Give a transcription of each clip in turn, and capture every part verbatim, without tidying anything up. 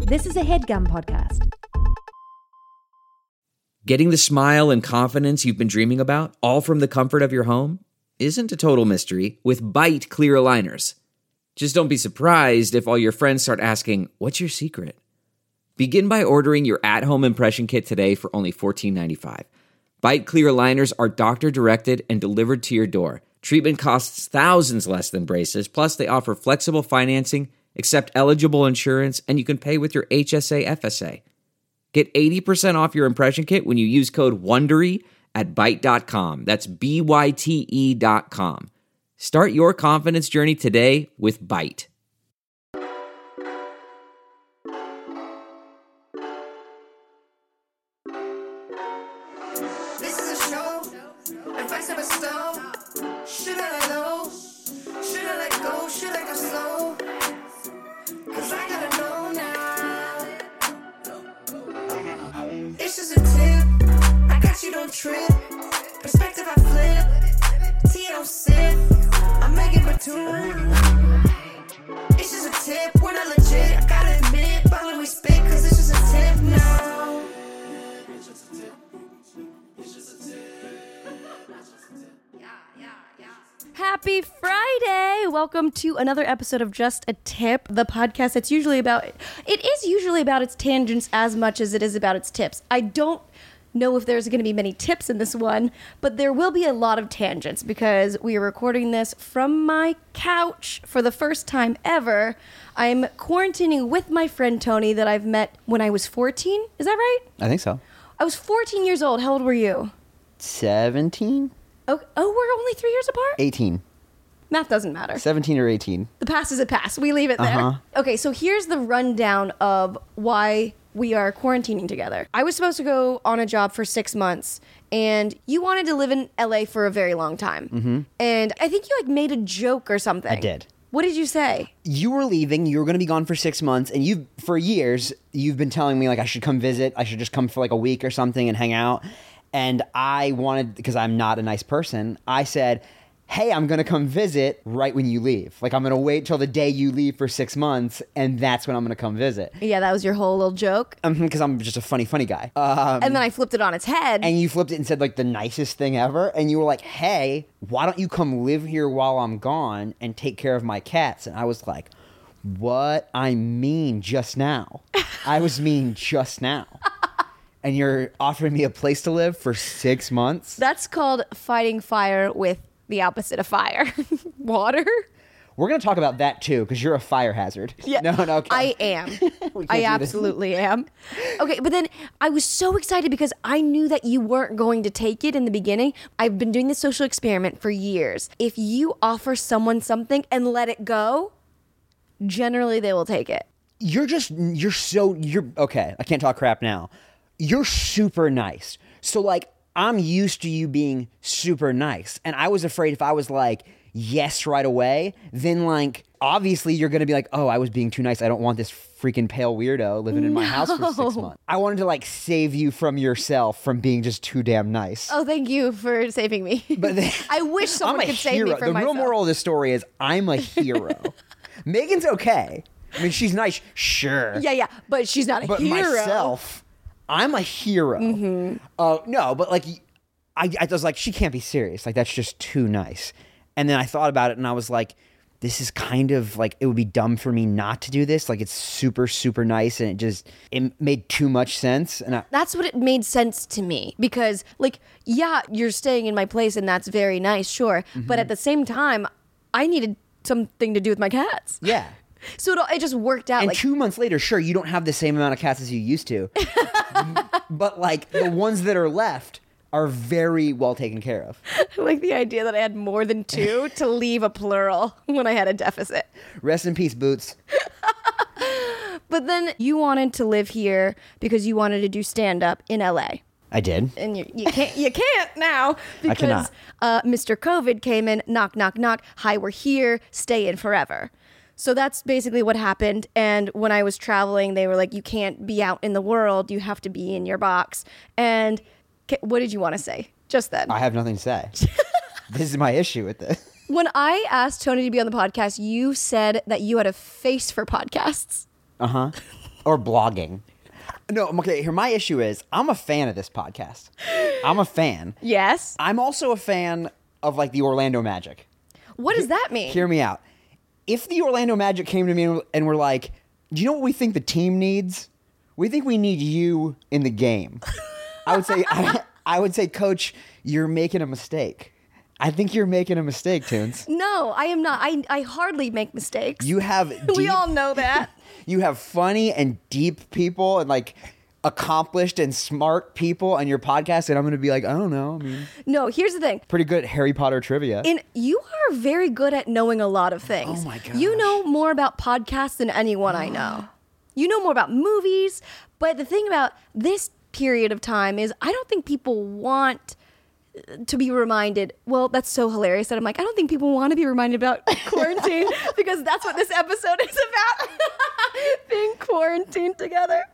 This is a HeadGum podcast. Getting the smile and confidence you've been dreaming about, all from the comfort of your home, isn't a total mystery with Byte clear aligners. Just don't be surprised if all your friends start asking, "What's your secret?" Begin by ordering your at-home impression kit today for only fourteen ninety-five. Byte clear aligners are doctor-directed and delivered to your door. Treatment costs thousands less than braces, plus they offer flexible financing, accept eligible insurance, and you can pay with your H S A F S A. Get eighty percent off your impression kit when you use code WONDERY at byte dot com. That's B Y T E dot com. Start your confidence journey today with Byte. This is a show, advice of a stone. Should I let go? Should I let go? Should I go slow? Cause I gotta know now. It's just a tip, I got you, don't trip. Perspective I flip, tea don't sip. I'm making for two. It's just a tip, we're not legit. I gotta admit, but when we spit, cause it's just a tip now. It's just a tip. It's just a tip. Yeah, yeah, yeah. Happy Friday! Welcome to another episode of Just a Tip, the podcast that's usually about, it is usually about its tangents as much as it is about its tips. I don't know if there's going to be many tips in this one, but there will be a lot of tangents because we are recording this from my couch for the first time ever. I'm quarantining with my friend Tony that I've met when I was fourteen. Is that right? I think so. I was fourteen years old. How old were you? seventeen? Oh, oh, we're only three years apart? eighteen. Math doesn't matter. seventeen or eighteen. The past is a past. We leave it there. Uh-huh. Okay, so here's the rundown of why we are quarantining together. I was supposed to go on a job for six months, and you wanted to live in L A for a very long time. Mm-hmm. And I think you like made a joke or something. I did. What did you say? You were leaving. You were going to be gone for six months. And you, for years, you've been telling me, like, I should come visit. I should just come for, like, a week or something and hang out. And I wanted, because I'm not a nice person, I said, hey, I'm going to come visit right when you leave. Like, I'm going to wait till the day you leave for six months, and that's when I'm going to come visit. Yeah, that was your whole little joke. Because I'm just a funny, funny guy. Um, And then I flipped it on its head. And you flipped it and said, like, the nicest thing ever. And you were like, hey, why don't you come live here while I'm gone and take care of my cats? And I was like, what I mean just now. I was mean just now. And you're offering me a place to live for six months? That's called fighting fire with the opposite of fire. Water? We're going to talk about that, too, because you're a fire hazard. Yeah, No, no, okay. I am. We can't I do this. absolutely am. Okay, but then I was so excited because I knew that you weren't going to take it in the beginning. I've been doing this social experiment for years. If you offer someone something and let it go, generally they will take it. You're just, you're so, you're, okay, I can't talk crap now. You're super nice. So, like, I'm used to you being super nice. And I was afraid if I was like, yes, right away, then, like, obviously you're going to be like, oh, I was being too nice. I don't want this freaking pale weirdo living in my house for six months. I wanted to, like, save you from yourself from being just too damn nice. Oh, thank you for saving me. But then, I wish someone I'm a could save hero. me from The myself. real moral of this story is I'm a hero. Megan's okay. I mean, she's nice, sure. Yeah, yeah, but she's not a But hero. myself, I'm a hero. Mm-hmm. Uh, no, but like, I, I was like, she can't be serious. Like, that's just too nice. And then I thought about it and I was like, this is kind of like, it would be dumb for me not to do this. Like, it's super, super nice. And it just, it made too much sense. And I, That's what it made sense to me because, like, yeah, you're staying in my place and that's very nice, sure. Mm-hmm. But at the same time, I needed something to do with my cats. yeah. So it, all- it just worked out. And like, two months later, sure, you don't have the same amount of cats as you used to. But like, the ones that are left are very well taken care of. I like the idea that I had more than two to leave a plural when I had a deficit. Rest in peace, Boots. But then you wanted to live here because you wanted to do stand-up in L A. I did. And you, you can't you can't now because cannot. uh, Mister COVID came in, knock, knock, knock. Hi, we're here. Stay in forever. So that's basically what happened. And when I was traveling, they were like, you can't be out in the world. You have to be in your box. And ca- what did you want to say just then? I have nothing to say. This is my issue with this. When I asked Tony to be on the podcast, you said that you had a face for podcasts. Uh-huh. or blogging. No, okay, here my issue is I'm a fan of this podcast. I'm a fan. Yes. I'm also a fan of like the Orlando Magic. What does that mean? Hear me out. If the Orlando Magic came to me and were like, do you know what we think the team needs? We think we need you in the game. I would say, I, I would say, Coach, you're making a mistake. I think you're making a mistake, Tunes. No, I am not. I, I hardly make mistakes. You have deep, we all know that. You have funny and deep people and like accomplished and smart people on your podcast, and I'm going to be like, I don't know. I mean, No, here's the thing. pretty good at Harry Potter trivia. And you are very good at knowing a lot of things. Oh my gosh. You know more about podcasts than anyone I know. You know more about movies. But the thing about this period of time is I don't think people want to be reminded. Well, that's so hilarious that I'm like, I don't think people want to be reminded about quarantine because that's what this episode is about. Being quarantined together.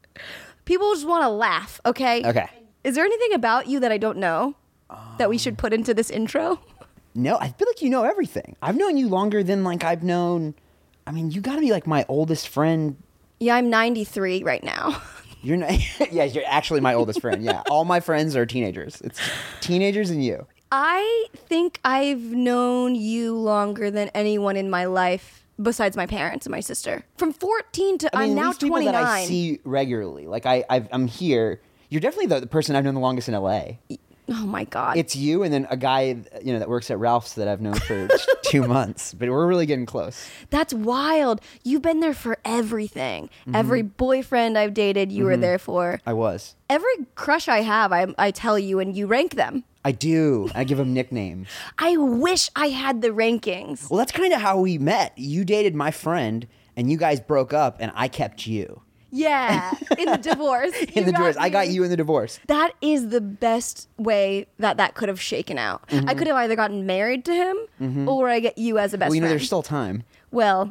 People just want to laugh, okay? Okay. Is there anything about you that I don't know that we should put into this intro? No, I feel like you know everything. I've known you longer than like I've known. I mean, you got to be like my oldest friend. Yeah, I'm ninety-three right now. You're not. Yeah, you're actually my oldest friend. Yeah, all my friends are teenagers. It's teenagers and you. I think I've known you longer than anyone in my life besides my parents and my sister. From fourteen to I mean, I'm at now least people twenty-nine. that I see regularly. Like I, I've, I'm here. You're definitely the, the person I've known the longest in L A. Oh my God. It's you, and then a guy you know that works at Ralph's that I've known for two months. But we're really getting close. That's wild. You've been there for everything. Mm-hmm. Every boyfriend I've dated, you were there for. I was. Every crush I have, I, I tell you, and you rank them. I do. I give them nicknames. I wish I had the rankings. Well, that's kind of how we met. You dated my friend, and you guys broke up, and I kept you. Yeah, in the divorce. In You the divorce. got I got me. you in the divorce. That is the best way that that could have shaken out. Mm-hmm. I could have either gotten married to him or I get you as a best Well, you know, friend. there's still time. Well,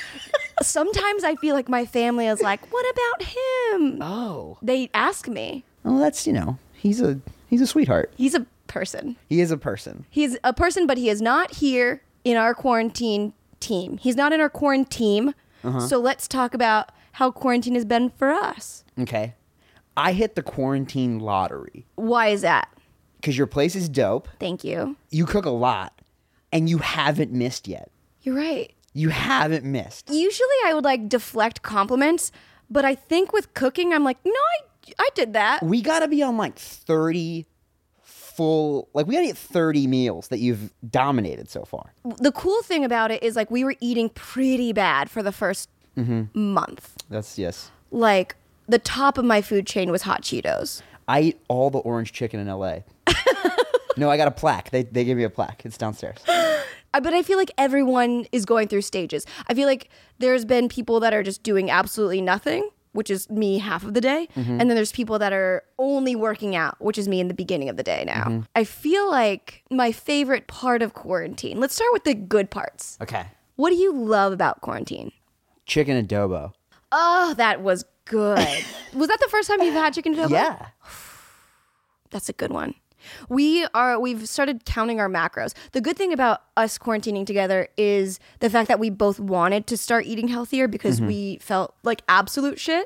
sometimes I feel like my family is like, what about him? Oh. They ask me. Well, that's, you know, he's a he's a sweetheart. He's a person. He is a person. He's a person, but he is not here in our quarantine team. He's not in our quarantine. Uh-huh. So let's talk about how quarantine has been for us. Okay. I hit the quarantine lottery Why is that? because your place is dope. Thank you. You cook a lot, and you haven't missed yet. You're right. You haven't missed. Usually I would like deflect compliments, but I think with cooking, I'm like, no, I, I did that. We got to be on like thirty full, like we got to eat thirty meals that you've dominated so far. The cool thing about it is like we were eating pretty bad for the first month. That's, yes. Like the top of my food chain was hot Cheetos. I eat all the orange chicken in L A. No, I got a plaque. They they gave me a plaque. It's downstairs. Uh, But I feel like everyone is going through stages. I feel like there's been people that are just doing absolutely nothing, which is me half of the day. And then there's people that are only working out, which is me in the beginning of the day now. I feel like my favorite part of quarantine, let's start with the good parts. Okay. What do you love about quarantine? Chicken adobo. Oh, that was good. Was that the first time you've had chicken adobo? Yeah. That's a good one. We are we've started counting our macros. The good thing about us quarantining together is the fact that we both wanted to start eating healthier because we felt like absolute shit.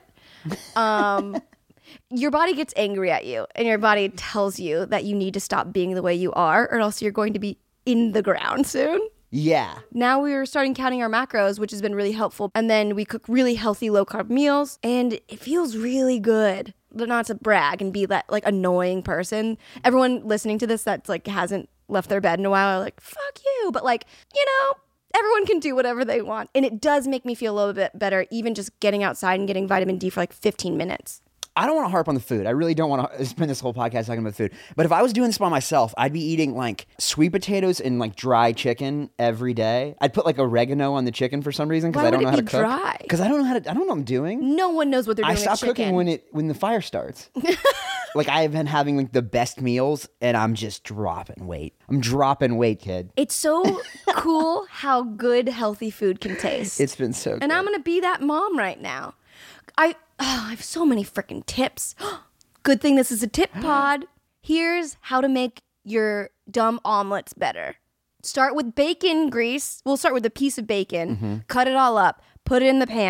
Um your body gets angry at you and your body tells you that you need to stop being the way you are or else you're going to be in the ground soon. Yeah. Now we're starting counting our macros, which has been really helpful. And then we cook really healthy, low carb meals, and it feels really good. But not to brag and be that like annoying person. Everyone listening to this that's like hasn't left their bed in a while are like, fuck you. But like, you know, everyone can do whatever they want. And it does make me feel a little bit better, even just getting outside and getting vitamin D for like fifteen minutes. I don't want to harp on the food. I really don't want to spend this whole podcast talking about food. But if I was doing this by myself, I'd be eating like sweet potatoes and like dry chicken every day. I'd put like oregano on the chicken for some reason because Why I don't would know it how to be cook. dry? Because I don't know how to. I don't know what I'm doing. No one knows what they're doing I stop with chicken. cooking when it when the fire starts. Like I've been having like the best meals, and I'm just dropping weight. I'm dropping weight, kid. It's so cool how good healthy food can taste. It's been so. And good. I'm going to be that mom right now. I, oh, I have so many freaking tips. Good thing this is a tip pod. Here's how to make your dumb omelets better. Start with bacon grease. We'll start with a piece of bacon. Mm-hmm. Cut it all up. Put it in the pan.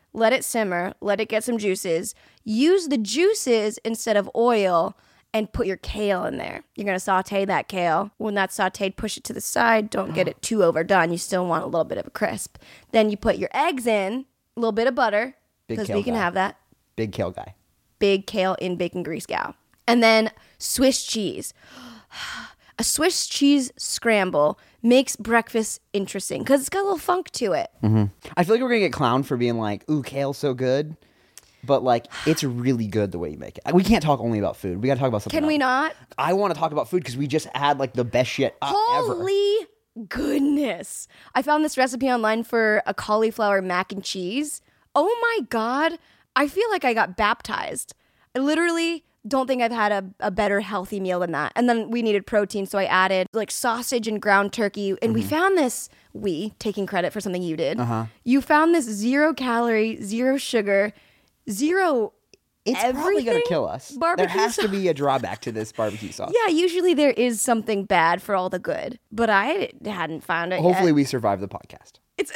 let it simmer, let it get some juices. Use the juices instead of oil and put your kale in there. You're going to saute that kale. When that's sauteed, push it to the side. Don't get it too overdone. You still want a little bit of a crisp. Then you put your eggs in, a little bit of butter, Big because kale we can guy. have that. Big kale guy. Big kale in bacon grease gal. And then Swiss cheese. A Swiss cheese scramble makes breakfast interesting because it's got a little funk to it. Mm-hmm. I feel like we're going to get clowned for being like, ooh, kale's so good. But, like, it's really good the way you make it. We can't talk only about food. We got to talk about something Can we else. not? I want to talk about food because we just had, like, the best shit uh, ever. Holy goodness. I found this recipe online for a cauliflower mac and cheese. Oh my God. I feel like I got baptized. I literally don't think I've had a, a better healthy meal than that. And then we needed protein, so I added like sausage and ground turkey. And we found this, we, taking credit for something you did, uh-huh. you found this zero calorie, zero sugar, zero It's everything probably going to kill us. barbecue There has sauce. to be a drawback to this barbecue sauce. Yeah, usually there is something bad for all the good, but I hadn't found it Hopefully yet. we survive the podcast. It's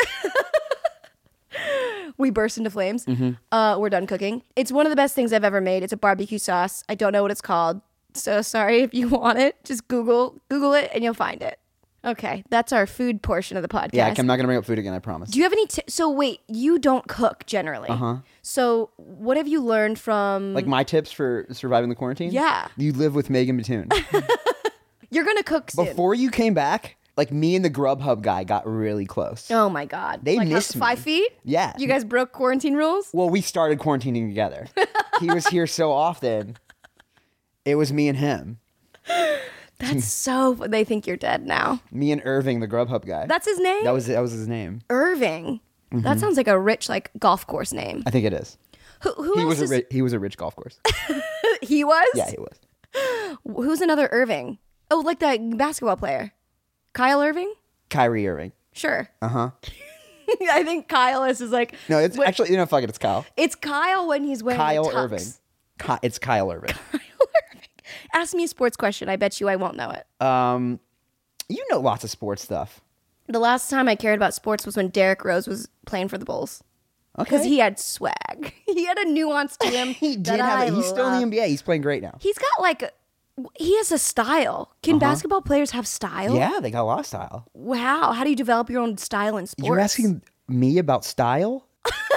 we burst into flames. Mm-hmm. Uh, we're done cooking. It's one of the best things I've ever made. It's a barbecue sauce. I don't know what it's called, so sorry if you want it. Just Google Google it and you'll find it. Okay, that's our food portion of the podcast. Yeah, I'm not going to bring up food again, I promise. Do you have any? T- so wait, you don't cook generally. Uh huh. So what have you learned from? Like my tips for surviving the quarantine? Yeah. You live with Megan Batoon. You're gonna cook soon. Before you came back, like me and the Grubhub guy got really close. Oh my God. They like how- miss me. five feet. Yeah. You guys broke quarantine rules. Well, we started quarantining together. He was here so often. It was me and him. That's so. They think you're dead now. Me and Irving, the Grubhub guy. That's his name. that was that was his name. Irving. That sounds like a rich like golf course name. I think it is. Who, who He else was a is, ri- he was a rich golf course. he was? Yeah, he was. Who's another Irving? Oh, like that basketball player. Kyle Irving? Kyrie Irving. Sure. Uh-huh. I think Kyle is, is like No, it's when- actually, you know, fuck it, it's Kyle. it's Kyle when he's wearing Kyle a tux. Irving. Ki- it's Kyle Irving. Kyle Irving. Ask me a sports question. I bet you I won't know it. Um, you know lots of sports stuff. The last time I cared about sports was when Derrick Rose was playing for the Bulls. Okay. Because he had swag. He had a nuance to him. He did that have I it. He's still in love. the N B A. He's playing great now. He's got like, a- he has a style. Can basketball players have style? Yeah, they got a lot of style. Wow. How do you develop your own style in sports? You're asking me about style?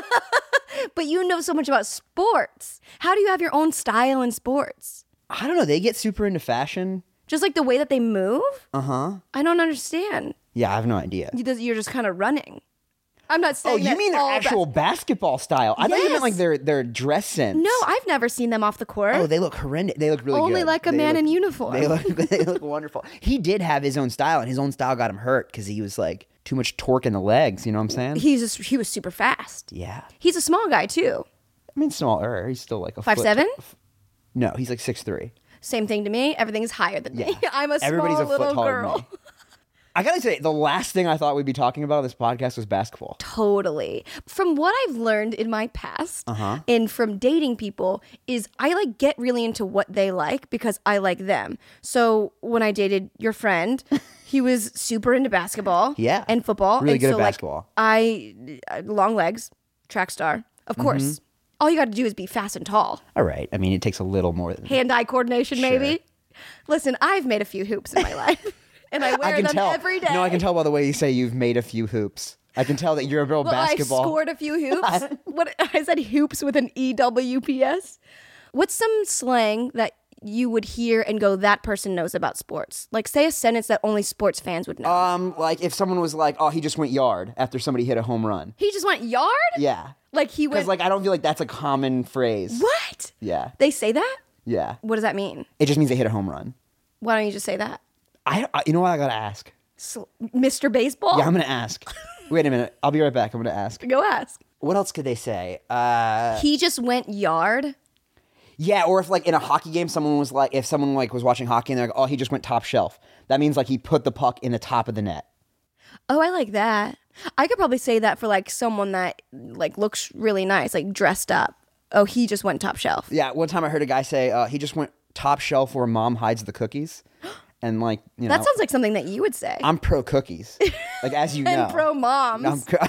But you know so much about sports. How do you have your own style in sports? I don't know. They get super into fashion. Just like the way that they move? Uh-huh. I don't understand. Yeah, I have no idea. You just- You're just kind of running. I'm not saying Oh, you that mean their all actual bas- basketball style? I thought you Yes. meant like their their dress sense. No, I've never seen them off the court. Oh, they look horrendous. They look really Only good. like a They man look- in uniform. They look they look wonderful. He did have his own style, and his own style got him hurt because he was like too much torque in the legs. You know what I'm saying? He's just, he was super fast. yeah. He's a small guy too. I mean, smaller. He's still like a Five foot- seven? No, he's like six three. Same thing to me. Everything is higher than me. Yeah. I'm a Everybody's small a foot little taller girl. than me. I gotta say, the last thing I thought we'd be talking about on this podcast was basketball. Totally. From what I've learned in my past Uh-huh. and from dating people is I like get really into what they like because I like them. So when I dated your friend, he was super into basketball Yeah. and football. Really and good so at basketball. Like, I uh, long legs, track star. Of course. Mm-hmm. All you got to do is be fast and tall. All right. I mean, it takes a little more than Hand-eye coordination maybe. Listen, I've made a few hoops in my life. And I wear I can them tell. every day. No, I can tell by the way you say you've made a few hoops. I can tell that you're a real Well, basketball. I scored a few hoops. What I said hoops with an E W P S. What's some slang that you would hear and go, that person knows about sports? Like say a sentence that only sports fans would know. Um, like if someone was like, "Oh, he just went yard" after somebody hit a home run. he just went yard? Yeah. Like he went Because like I don't feel like that's a common phrase. what? Yeah. They say that? Yeah. What does that mean? It just means they hit a home run. Why don't you just say that? I, I you know what I gotta ask. Sl- Mister Baseball? Yeah, I'm gonna ask. Wait a minute. I'll be right back. I'm gonna ask. Go ask. What else could they say? Uh, He just went yard. yeah, or if like in a hockey game, someone was like, if someone like was watching hockey and they're like, "Oh, he just went top shelf." That means like he put the puck in the top of the net. Oh, I like that. I could probably say that for like someone that like looks really nice, like dressed up. Oh, he just went top shelf. Yeah, one time I heard a guy say uh, he just went top shelf where mom hides the cookies, and like you know, That sounds like something that you would say. I'm pro cookies, like as you know, and pro moms. I'm,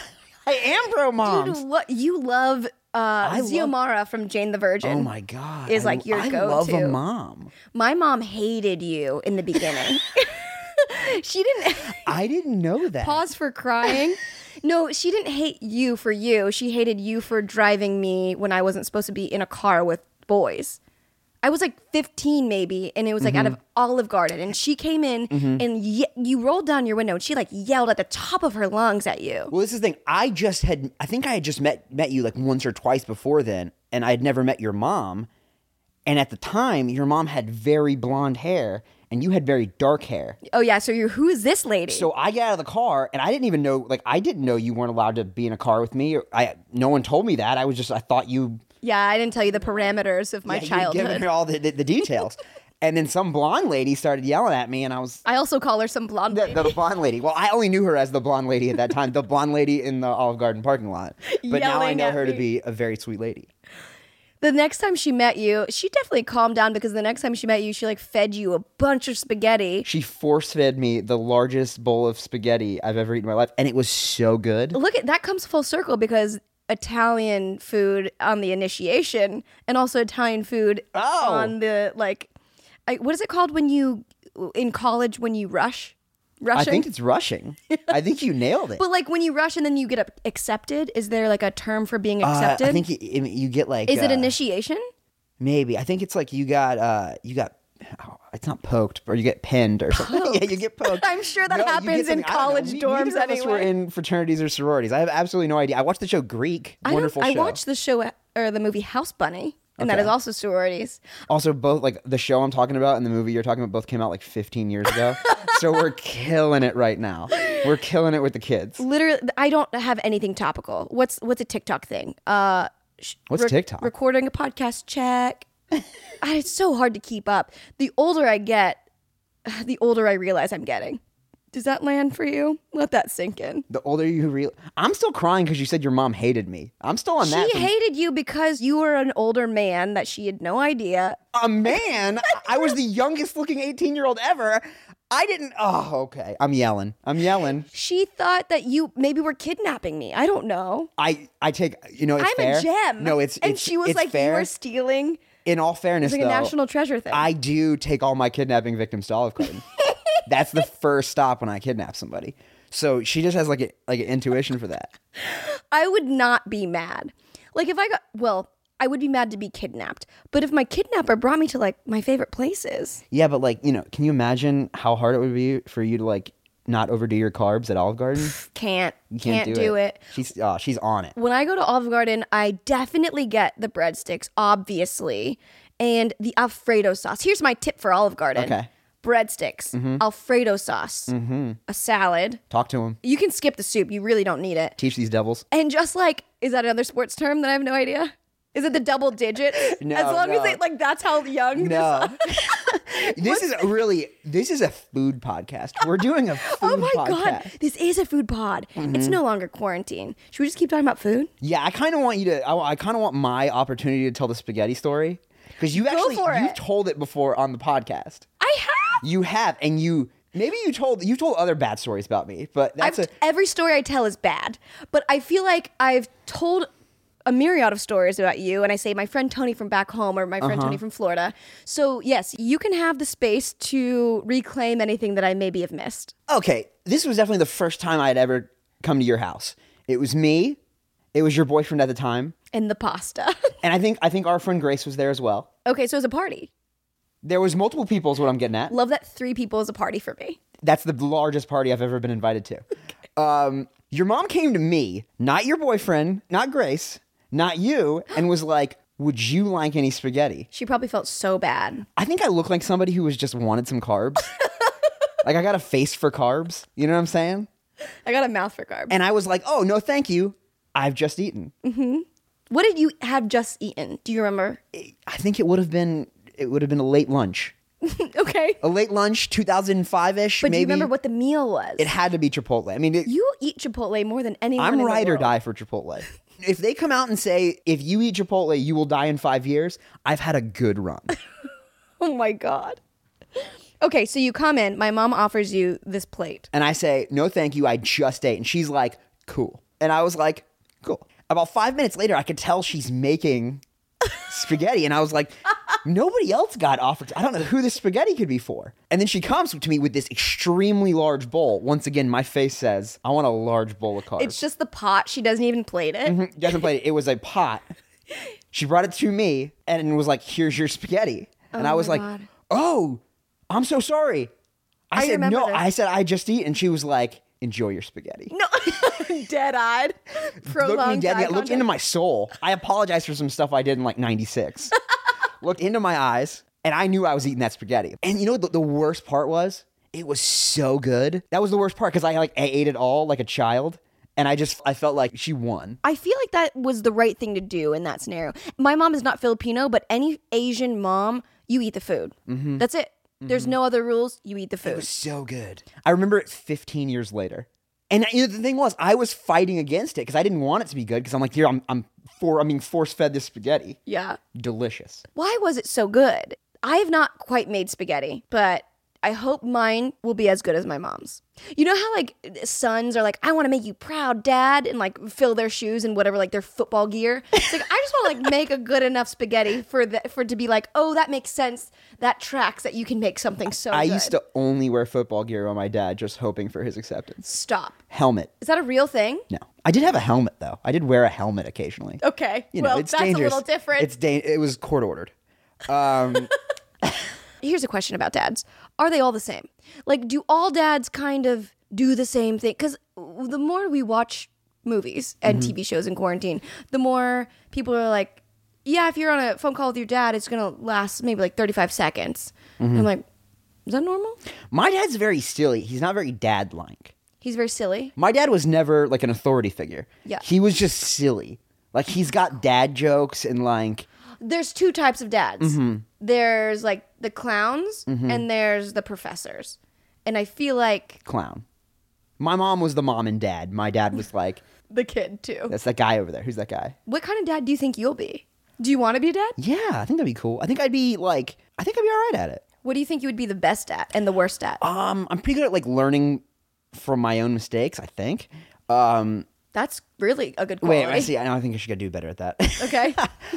I am pro moms. Dude, what you love uh love- Xiomara from Jane the Virgin. Oh my god. Is I- like your I go-to. love a mom. My mom hated you in the beginning. She didn't I didn't know that. pause for crying. No, she didn't hate you for you. She hated you for driving me when I wasn't supposed to be in a car with boys. I was like fifteen maybe, and it was like Mm-hmm. out of Olive Garden, and she came in and ye- you rolled down your window, and she like yelled at the top of her lungs at you. Well, this is the thing. I just had I think I had just met met you like once or twice before then, and I had never met your mom. And at the time, your mom had very blonde hair and you had very dark hair. Oh yeah, so you're who is this lady? So I get out of the car and I didn't even know, like, I didn't know you weren't allowed to be in a car with me. I no one told me that. I was just, I thought you. yeah, I didn't tell you the parameters of my yeah, you were childhood. giving her all the, the, the details. And then some blonde lady started yelling at me, and I was I also call her some blonde the, lady. the blonde lady. Well, I only knew her as the blonde lady at that time, the blonde lady in the Olive Garden parking lot. But now I Yelling know at her to me. be a very sweet lady. The next time she met you, she definitely calmed down because the next time she met you, she like fed you a bunch of spaghetti. She force fed me the largest bowl of spaghetti I've ever eaten in my life, and it was so good. Look at that comes full circle because Italian food on the initiation and also Italian food Oh. on the like I, what is it called when you in college when you rush? I Rushing? think it's rushing. I think you nailed it. But like when you rush and then you get a- accepted, is there like a term for being Uh, accepted? I think you, you get like. is it uh, initiation? Maybe I think it's like you got uh you got. Oh, it's not poked, or you get pinned or something. Yeah, you get poked. I'm sure that No, you get happens in something- I don't know. college Ne- dorms neither of us were anyway. in fraternities or sororities. I have absolutely no idea. I watched the show Greek. I, don't, Wonderful I show. watched the show or the movie House Bunny, and that Okay. is also sororities. Also, both like the show I'm talking about and the movie you're talking about both came out like fifteen years ago. So we're killing it right now. We're killing it with the kids. Literally, I don't have anything topical. What's what's a TikTok thing? Uh, sh- What's TikTok? Recording a podcast check. I, it's so hard to keep up. The older I get, the older I realize I'm getting. Does that land for you? Let that sink in. The older you real, I'm still crying because you said your mom hated me. I'm still on that. She from- hated you because you were an older man that she had no idea. a man. I was the youngest looking eighteen year old ever. I didn't. Oh, okay. I'm yelling. I'm yelling. She thought that you maybe were kidnapping me. I don't know. I I take. You know, it's I'm fair. a gem. No, it's and it's, she was it's like, fair. you were stealing. In all fairness, It's like a though, national treasure thing. I do take all my kidnapping victims to Olive Garden. That's the first stop when I kidnap somebody. So she just has like a, like an intuition for that. I would not be mad. Like if I got, well, I would be mad to be kidnapped. But if my kidnapper brought me to like my favorite places, Yeah, but like you know, can you imagine how hard it would be for you to like not overdo your carbs at Olive Garden? can't, You can't, do, it. She's oh, she's on it. When I go to Olive Garden, I definitely get the breadsticks, obviously, and the Alfredo sauce. Here's my tip for Olive Garden. Okay. Breadsticks, Alfredo sauce, a salad. Talk to him. You can skip the soup. You really don't need it. Teach these devils. And just like, is that another sports term that I have no idea? Is it the double digits? No, as long as no. they like, that's how young. No. This is really this is a food podcast. We're doing a food Oh my podcast. god, this is a food pod. It's no longer quarantine. Should we just keep talking about food? Yeah, I kind of want you to. I, I kind of want my opportunity to tell the spaghetti story because you actually for you've it. told it before on the podcast. I have. You have, and you maybe you told you told other bad stories about me, but that's I've, a every story I tell is bad, but I feel like I've told a myriad of stories about you, and I say my friend Tony from back home or my friend Uh-huh. Tony from Florida. So yes, you can have the space to reclaim anything that I maybe have missed. okay. This was definitely the first time I had ever come to your house. It was me. It was your boyfriend at the time, And the pasta. and I think I think our friend Grace was there as well. Okay, so it's a party. There was multiple people, is what I'm getting at. Love that three people is a party for me. That's the largest party I've ever been invited to. Um, your mom came to me, not your boyfriend, not Grace, not you, and was like, would you like any spaghetti? She probably felt so bad. I think I look like somebody who was just wanted some carbs. Like I got a face for carbs. You know what I'm saying? I got a mouth for carbs. And I was like, oh, no, thank you. I've just eaten. What did you have just eaten? Do you remember? I think it would have been, it would have been a late lunch. Okay. A late lunch, two thousand five-ish, But maybe. do you remember what the meal was? It had to be Chipotle. I mean, it, You eat Chipotle more than anyone I'm in the ride or world. die for Chipotle. If they come out and say, if you eat Chipotle, you will die in five years, I've had a good run. Oh my God. Okay, so you come in, my mom offers you this plate. And I say, no, thank you. I just ate. And she's like, cool. And I was like, cool. About five minutes later, I could tell she's making spaghetti. And I was like, nobody else got offered. I don't know who this spaghetti could be for. And then she comes to me with this extremely large bowl. Once again, my face says, I want a large bowl of carbs. It's just the pot. She doesn't even plate it. Mm-hmm. She doesn't plate it. It was a pot. She brought it to me and was like, here's your spaghetti. And Oh I was my like, God. oh, I'm so sorry. I, I said, remember no. this. I said, I just eat. And she was like, enjoy your spaghetti. No, dead-eyed. Looked me Prolonged dead, eye yeah, looked contact. into my soul. I apologized for some stuff I did in like ninety-six. Looked into my eyes, and I knew I was eating that spaghetti. And you know what the, the worst part was? It was so good. That was the worst part because I like I ate it all like a child, and I just I felt like she won. I feel like that was the right thing to do in that scenario. My mom is not Filipino, but any Asian mom, you eat the food. Mm-hmm. That's it. There's no other rules. You eat the It food. was so good. I remember it fifteen years later. And you know, the thing was, I was fighting against it because I didn't want it to be good because I'm like, here, I'm, I'm for, I'm being force fed this spaghetti. Yeah. Delicious. Why was it so good? I have not quite made spaghetti, but I hope mine will be as good as my mom's. You know how like sons are like, I want to make you proud, dad, and like fill their shoes and whatever, like their football gear. It's like, I just want to like make a good enough spaghetti for the, for it to be like, oh, that makes sense. That tracks that you can make something so I good. used to only wear football gear on my dad, just hoping for his acceptance. Stop. Helmet. Is that a real thing? No. I did have a helmet, though. I did wear a helmet occasionally. Okay. You know, well, it's that's dangerous. a little different. It's da- It was court ordered. Um, Here's a question about dads. Are they all the same? Like, do all dads kind of do the same thing? Because the more we watch movies and Mm-hmm. T V shows in quarantine, the more people are like, yeah, if you're on a phone call with your dad, it's going to last maybe like thirty-five seconds. Mm-hmm. I'm like, is that normal? my dad's very silly. He's not very dad-like. He's very silly. My dad was never like an authority figure. Yeah. He was just silly. Like, he's got dad jokes and like... There's two types of dads. Mm-hmm. There's like the clowns and there's the professors. And I feel like clown. My mom was the mom and dad. My dad was like, the kid too. that's that guy over there. Who's that guy? What kind of dad do you think you'll be? Do you want to be a dad? Yeah, I think that'd be cool. I think I'd be like, I think I'd be all right at it. What do you think you would be the best at and the worst at? Um, I'm pretty good at like learning from my own mistakes, I think. Um, That's really a good quality. wait, I see. I know. I think I should do better at that. Okay.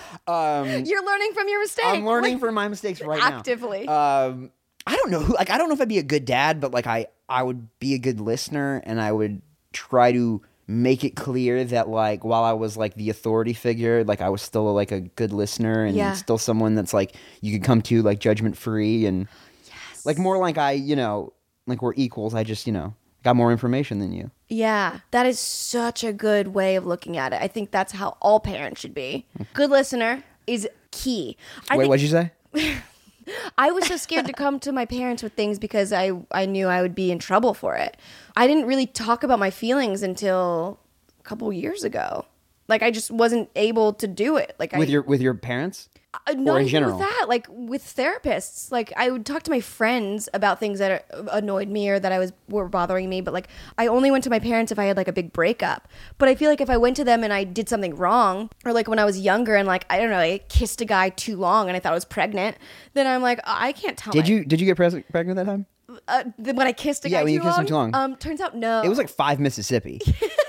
You're learning from your mistake. I'm learning Like, from my mistakes right actively. now. Um, I don't know who. Like, I don't know if I'd be a good dad, but like, I I would be a good listener, and I would try to make it clear that like while I was like the authority figure, like I was still like a good listener and Yeah. still someone that's like you could come to like judgment free and like more like I, you know, like we're equals. I just, you know, got more information than you. Yeah, that is such a good way of looking at it. I think that's how all parents should be. Good listener is key. I Wait, think what'd you say? I was so scared to come to my parents with things because I, I knew I would be in trouble for it. I didn't really talk about my feelings until a couple years ago. Like, I just wasn't able to do it. Like With I, your with your parents? Uh, not or in even general? with that, like with therapists, like I would talk to my friends about things that uh, annoyed me or that I was were bothering me. But like I only went to my parents if I had like a big breakup. But I feel like if I went to them and I did something wrong, or like when I was younger and like I don't know, I kissed a guy too long and I thought I was pregnant, then I'm like I can't tell. Did my- you did you get pres- pregnant that time? Uh, then when I kissed a Yeah, guy when you too, kissed long, him too long. Um, turns out no. It was like five Mississippi.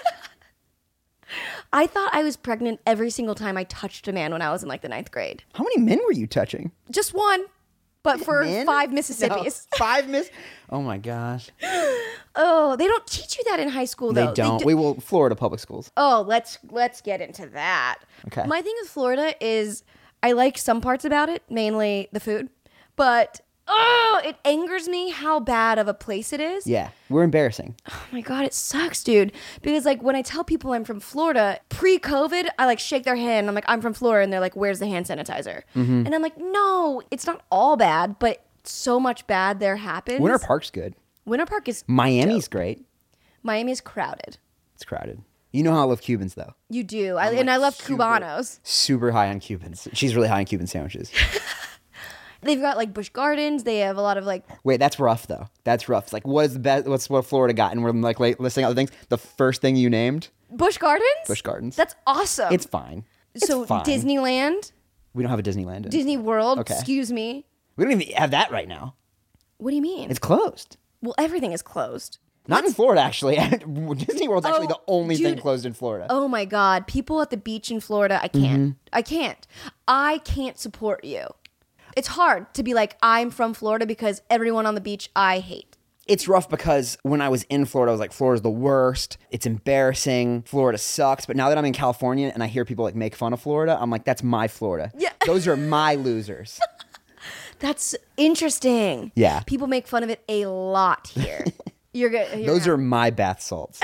I thought I was pregnant every single time I touched a man when I was in like the ninth grade. How many men were you touching? Just one, but for Men? five Mississippis. No, five miss. Oh my gosh. Oh, they don't teach you that in high school, They though. don't. do- we will Florida public schools. Oh, let's let's get into that. Okay. My thing with Florida is I like some parts about it, mainly the food, but oh, it angers me how bad of a place it is. Yeah, we're embarrassing. Oh my god, it sucks, dude. Because like when I tell people I'm from Florida, pre-COVID, I like shake their hand. I'm like, I'm from Florida, and they're like, where's the hand sanitizer? Mm-hmm. And I'm like, no, it's not all bad, but so much bad there happens. Winter Park's good. Winter Park is Miami's dope. great. Miami is crowded. It's crowded. You know how I love Cubans though. You do, I, and I love Cubanos. Super high on Cubans. She's really high on Cuban sandwiches. They've got like Busch Gardens. They have a lot of like Wait, that's rough though. That's rough. It's like what is the best? What's what Florida got? And we're like la- listing other things. The first thing you named, Busch Gardens. Busch Gardens. That's awesome. It's fine. It's so fine. Disneyland, We don't have a Disneyland. In. Disney World. Okay. Excuse me. We don't even have that right now. What do you mean? It's closed. Well, everything is closed. Not in Florida, actually. Disney World's actually Oh, the only dude. thing closed in Florida. Oh my God. People at the beach in Florida, I can't. Mm-hmm. I can't. I can't support you. It's hard to be like, I'm from Florida because everyone on the beach I hate. It's rough because when I was in Florida, I was like, Florida's the worst. It's embarrassing. Florida sucks. But now that I'm in California and I hear people like make fun of Florida, I'm like, that's my Florida. Yeah. Those are my losers. That's interesting. Yeah. People make fun of it a lot here. You're good. Those are my bath salts.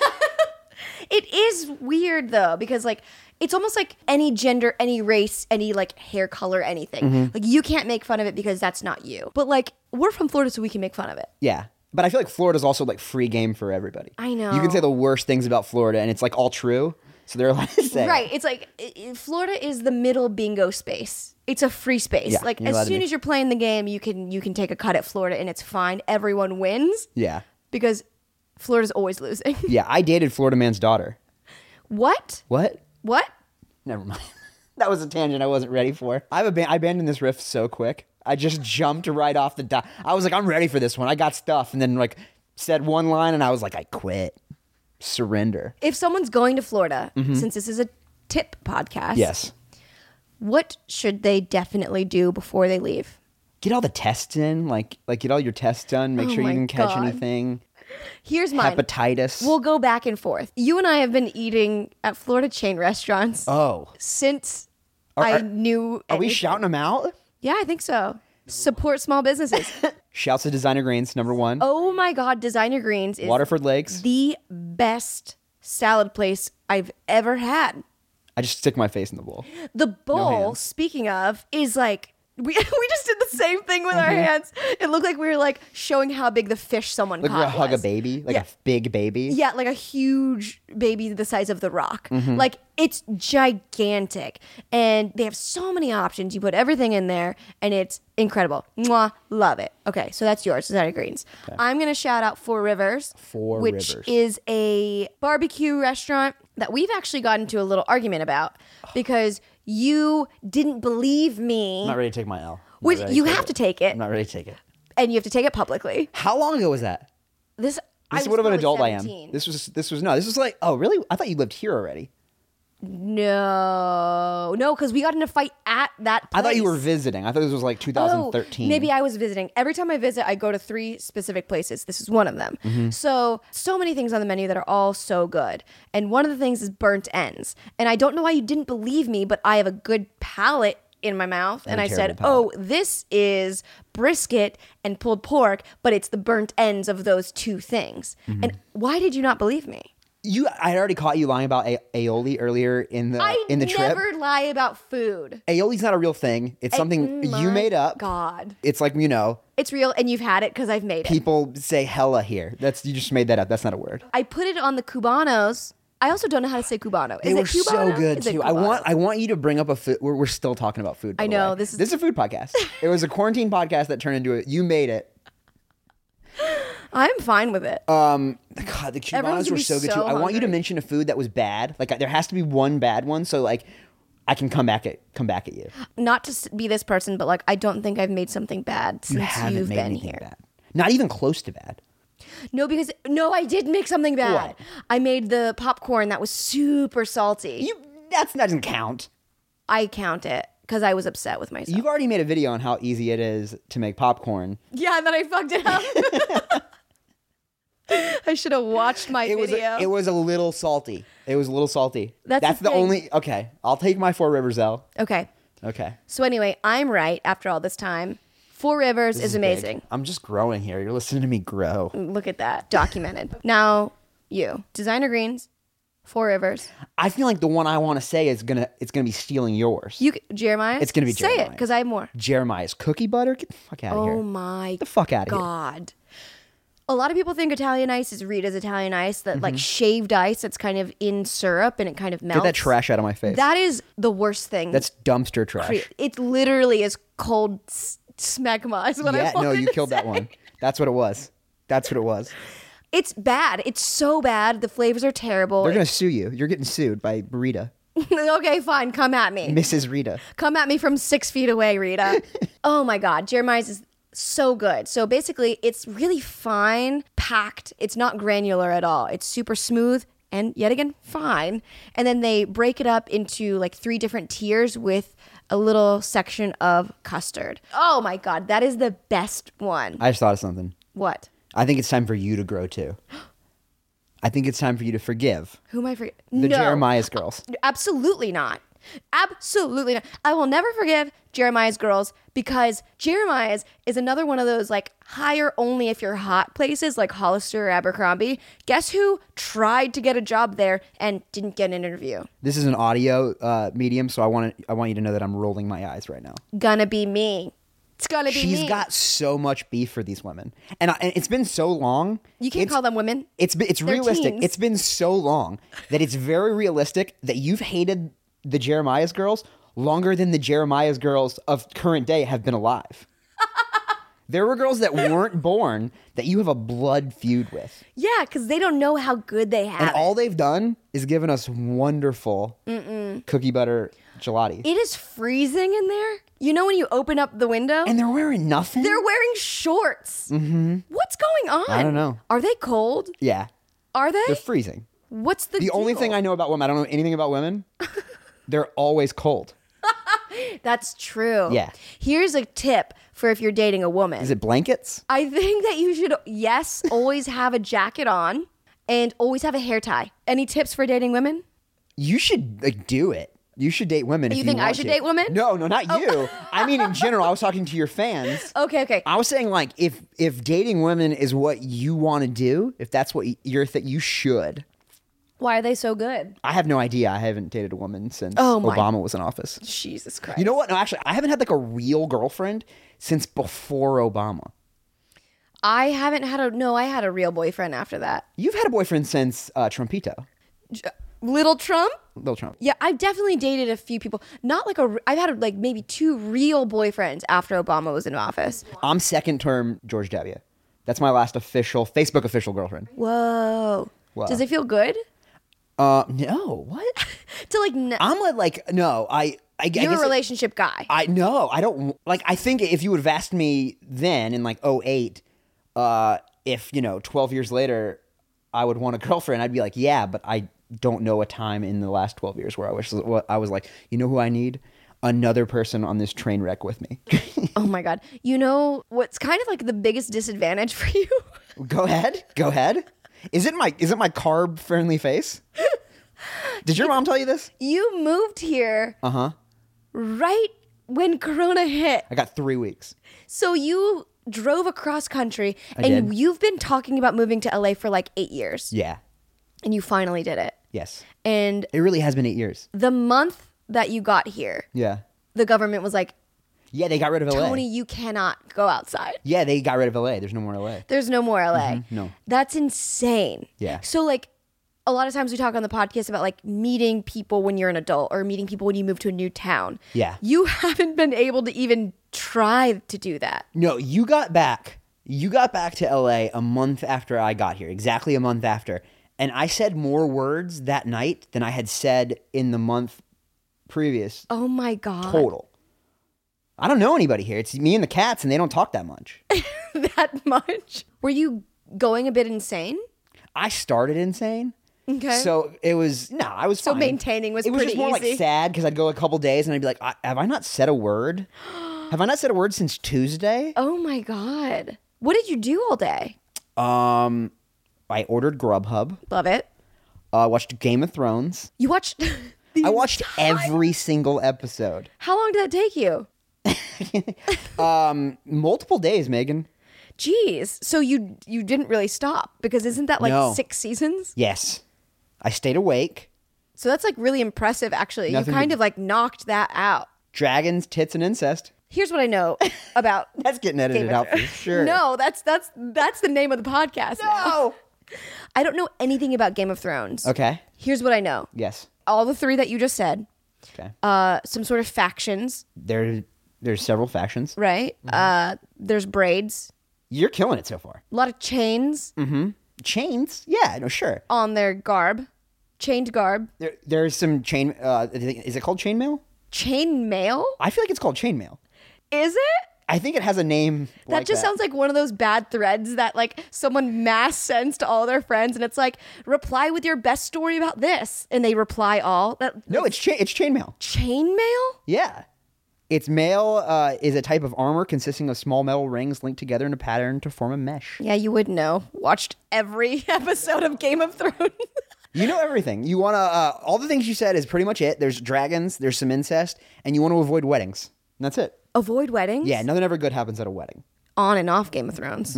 It is weird though, because like it's almost like any gender, any race, any like hair color, anything. Mm-hmm. Like you can't make fun of it because that's not you. But like we're from Florida, so we can make fun of it. Yeah. But I feel like Florida's also like free game for everybody. I know. You can say the worst things about Florida and it's like all true. So they're allowed to say it. Right. It's like i- i- Florida is the middle bingo space. It's a free space. Yeah, like you're allowed as to soon make- as you're playing the game, you can you can take a cut at Florida and it's fine. Everyone wins Yeah. because Florida's always losing. Yeah. I dated Florida man's daughter. What? What? What? Never mind. That was a tangent I wasn't ready for. I've aban- I abandoned this riff so quick. I just jumped right off the dot. I was like, I'm ready for this one. I got stuff. And then like said one line and I was like, I quit. Surrender. If someone's going to Florida, since this is a tip podcast, Mm-hmm. Yes. what should they definitely do before they leave? Get all the tests in. Like like get all your tests done. Make Oh sure you my can catch God. anything. Here's mine. Hepatitis. We'll go back and forth. You and I have been eating at Florida chain restaurants oh. since Are- I are- knew. Are we anything. shouting them out? Yeah, I think so. Support small businesses. Shouts to Designer Greens, number one. Oh my God, Designer Greens is Waterford Lakes. the best salad place I've ever had. I just stick my face in the bowl. The bowl, hands. speaking of, is like we we just did the same thing with our Mm-hmm. hands. It looked like we were like showing how big the fish someone Like we're caught gonna hug was. a baby, like Yeah. a big baby. Yeah, like a huge baby the size of the rock. Mm-hmm. Like it's gigantic. And they have so many options. You put everything in there and it's incredible. Mwah, love it. Okay, so that's yours, Designer Greens. I'm going to shout out Four Rivers. Four which Rivers. is a barbecue restaurant that we've actually gotten into a little argument about because you didn't believe me. I'm not ready to take my L. I'm not Which ready you take have it. to take it I'm not ready to take it. and you have to take it publicly. How long ago was that? This I This is was what of an probably adult seventeen. I am. This was this was no. This was like oh really? I thought you lived here already. No, no, because we got in a fight at that place. I thought you were visiting. I thought this was like two thousand thirteen. Oh, maybe I was visiting. Every time I visit, I go to three specific places. This is one of them. Mm-hmm. So, so many things on the menu that are all so good. And one of the things is burnt ends. And I don't know why you didn't believe me, but I have a good palate in my mouth. And I said, terrible oh, this is brisket and pulled pork, but it's the burnt ends of those two things. Mm-hmm. And why did you not believe me? You, I had already caught you lying about a- aioli earlier in the I in the trip. never lie about food. Aioli's not a real thing. It's something My you made up. God. It's like you know, It's real, and you've had it because I've made it. people say hella here. That's you just made that up. That's not a word. I put it on the Cubanos. I also don't know how to say Cubano. Is They it were Cubano? so good Is it too. I Cubano? want I want you to bring up a food. We're, we're still talking about food. by I the know, way. this is- this is a food podcast. It was a quarantine podcast that turned into it. You made it. I'm fine with it. Um, God, the Everyone's Cubanos gonna were be so good so too. I want you to hungry. mention a food that was bad. Like there has to be one bad one, so like I can come back at come back at you. Not to s- be this person, but like I don't think I've made something bad since You haven't you've made been anything here. bad. Not even close to bad. No, because no, I did make something bad. What? I made the popcorn that was super salty. You that's that doesn't count. I count it because I was upset with myself. You've already made a video on how easy it is to make popcorn. yeah, and then I fucked it up. I should have watched my It was video. a, it was a little salty. It was a little salty. That's That's the the, thing. only okay. I'll take my Four Rivers L. okay. Okay. So anyway, I'm right after all this time. Four Rivers This is big. amazing. I'm just growing here. You're listening to me grow. Look at that. Documented. Now, you. Designer Greens, Four Rivers. I feel like the one I want to say is gonna it's gonna be stealing yours. You, Jeremiah? It's gonna be Say it, Jeremiah. because I have more. Jeremiah's cookie butter. Get the fuck out of here. Oh my Get the fuck out of here. God. A lot of people think Italian ice is Rita's Italian ice, that Mm-hmm. like shaved ice that's kind of in syrup and it kind of melts. Get that trash out of my face. That is the worst thing. That's dumpster trash. Cre- It literally is cold s- smegma is what I Yeah, no, wanted you to killed that say. one. That's what it was. That's what it was. It's bad. It's so bad. The flavors are terrible. They're gonna sue you. You're getting sued by Rita, Okay, fine. Come at me. Missus Rita. Come at me from six feet away, Rita. Oh my God. Jeremiah's is So good. So basically, it's really fine, packed. It's not granular at all. It's super smooth and yet again, fine. And then they break it up into like three different tiers with a little section of custard. Oh my God, that is the best one. I just thought of something. What? I think it's time for you to grow too. I think it's time for you to forgive Who am I forgetting? the No. Jeremiah's girls. Absolutely not. Absolutely not. I will never forgive Jeremiah's Girls because Jeremiah's is another one of those like hire only if you're hot places like Hollister or Abercrombie. Guess who tried to get a job there and didn't get an interview? This is an audio uh, medium, so I want to, I want you to know that I'm rolling my eyes right now. Gonna be me. It's gonna be She's me. got so much beef for these women, and, I, and it's been so long. You can't it's- call them women. It's been- it's They're realistic. teens. It's been so long that it's very realistic that you've hated the Jeremiah's girls longer than the Jeremiah's girls of current day have been alive. There were girls that weren't born that you have a blood feud with, Yeah, because they don't know how good they have. and it. all they've done is given us wonderful cookie butter gelati, It is freezing in there. You know when you open up the window? and they're wearing nothing. they're wearing shorts. Mm-hmm. What's going on? I don't know. Are they cold? yeah, Are they? they're freezing. What's the The only thing I know about women, I don't know anything about women. They're always cold. That's true. Yeah. Here's a tip for if you're dating a woman. Is it blankets? I think that you should, yes, always have a jacket on and always have a hair tie. Any tips for dating women? You should like do it. You should date women. You if think you I want should to. date women? No, no, not you. I mean, in general, I was talking to your fans. Okay, okay. I was saying, like, if if dating women is what you want to do, if that's what you're that you should. Why are they so good? I have no idea. I haven't dated a woman since Oh, my- Obama was in office. Jesus Christ. You know what? No, actually, I haven't had like a real girlfriend since before Obama. I haven't had a, no, I had a real boyfriend after that. You've had a boyfriend since uh, Trumpito, Little Trump? Little Trump. Yeah, I've definitely dated a few people. Not like a, I've had like maybe two real boyfriends after Obama was in office. I'm second term George W. That's my last official Facebook official girlfriend. Whoa. Wow. Does it feel good? Uh, no, what? To like, n- I'm a, like, no, I, I, I you're guess a relationship guy. I no, I don't like. I think if you would have asked me then in like oh eight, uh, if you know twelve years later, I would want a girlfriend. I'd be like, yeah, but I don't know a time in the last twelve years where I was I was like, you know who I need? Another person on this train wreck with me. Oh my God. You know what's kind of like the biggest disadvantage for you? Go ahead, go ahead. Is it my is it my carb friendly face? Did your mom tell you this? You moved here Uh huh. right when Corona hit. I got three weeks. So you drove across country I and did. you've been talking about moving to L A for like eight years. Yeah. And you finally did it. Yes. And It really has been eight years. the month that you got here, Yeah. the government was like, Yeah, they got rid of L A. Tony, you cannot go outside. Yeah, they got rid of L A. There's no more L A. There's no more L A. no. That's insane. Yeah. So like a lot of times we talk on the podcast about like meeting people when you're an adult or meeting people when you move to a new town. Yeah. You haven't been able to even try to do that. No, you got back. You got back to L A a month after I got here, exactly a month after. And I said more words that night than I had said in the month previous Oh my God. total. I don't know anybody here. It's me and the cats, and they don't talk that much. That much. Were you going a bit insane? I started insane. Okay. So it was, no, I was So fine. maintaining was It was pretty just more easy. like sad because I'd go a couple days and I'd be like, I, have I not said a word? Have I not said a word since Tuesday? Oh my God. What did you do all day? Um, I ordered Grubhub. Love it. I uh, watched Game of Thrones. You watched the I watched entire- every single episode. How long did that take you? Um, multiple days, Megan. Jeez. So you you didn't really stop because isn't that like No. six seasons? Yes. I stayed awake. So that's like really impressive actually. Nothing you kind to- of like knocked that out. Dragons, tits, and incest. Here's what I know about That's getting edited Game of out for Thrones. sure. No, that's that's that's the name of the podcast. now. No. I don't know anything about Game of Thrones. Okay. Here's what I know. Yes. All the three that you just said. Okay. Uh some sort of factions, There, there's several factions. right? Mm-hmm. Uh there's braids, You're killing it so far. a lot of chains Chains? Yeah, no, sure. on their garb. Chained garb. There, there's some chain. Uh, is it called chainmail? Chain mail? I feel like it's called chainmail. Is it? I think it has a name. That like just that. sounds like one of those bad threads that like someone mass sends to all their friends, and it's like, reply with your best story about this, and they reply all. That No, it's cha- it's chainmail. chainmail. Yeah. Its mail uh, is a type of armor consisting of small metal rings linked together in a pattern to form a mesh. Yeah, you would know. Watched every episode of Game of Thrones. You know everything. You want to, uh, all the things you said is pretty much it. There's dragons, there's some incest, and you want to avoid weddings. And that's it. Avoid weddings. Yeah, nothing ever good happens at a wedding. On and off Game of Thrones.